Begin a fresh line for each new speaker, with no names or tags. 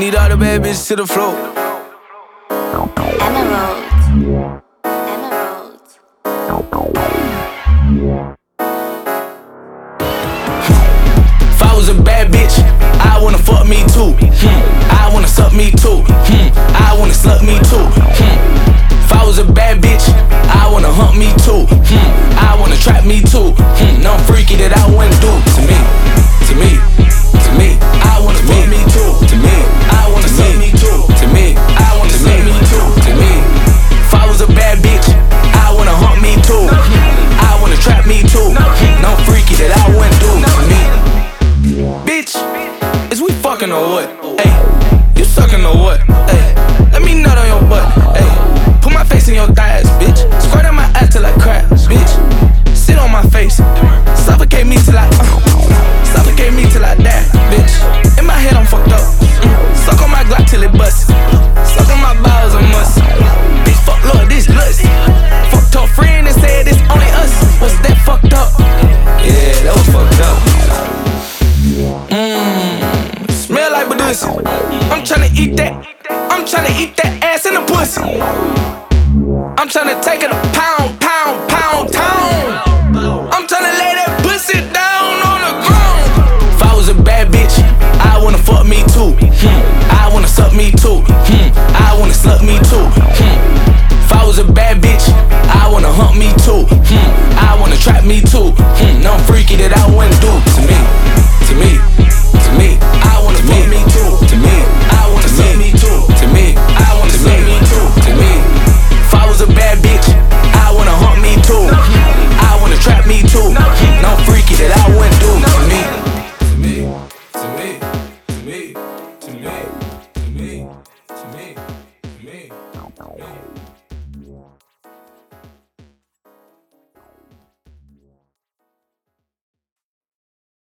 Lead all the bad bitches to the floor.
Emerald.
If I was a bad bitch, I wanna fuck me too. I wanna suck me too. I wanna slut me too. If I was a bad bitch, I wanna hunt me too. I wanna trap me too. No freaky that I wouldn't do to me. To me, to me, I wanna fuck me too. To me, I wanna suck me too. To me, I wanna suck me too. To me, if I was a bad bitch, I wanna hunt me too. I wanna trap me too. No freaky that I wouldn't do to me. Bitch, is we fucking or what? Ayy, you sucking or what? Ayy, let me nut on your butt. Ayy, put my face in your thighs, bitch. Squirt on my ass till I crack, bitch. Sit on my face, suffocate me till I die, bitch. In my head I'm fucked up. Suck on my Glock till it busts. Suck on my balls a must. Bitch, fuck Lord, this lust. Fucked her friend and said it's only us. Was that fucked up? Yeah, that was fucked up. Smell like Badusi. I'm tryna eat that. I'm tryna eat that ass in the pussy. I'm tryna take it a pound, pound, pound, town. I'm tryna lay that pussy down on the ground. If I was a bad bitch, I wanna fuck me too. I wanna suck me too. I wanna slut me too. If I was a bad bitch, I wanna hunt me too. I wanna trap me too. No freaky that I wouldn't do to me. To me, to me, I wanna fuck me too. To me, I wanna suck me too. To me, I wanna suck me too. To me, if I was a bad bitch, I wanna hunt me too. I wanna trap me too. No freaky that I wouldn't do to me. To me, to me, to me, to me, to me, to me, to me.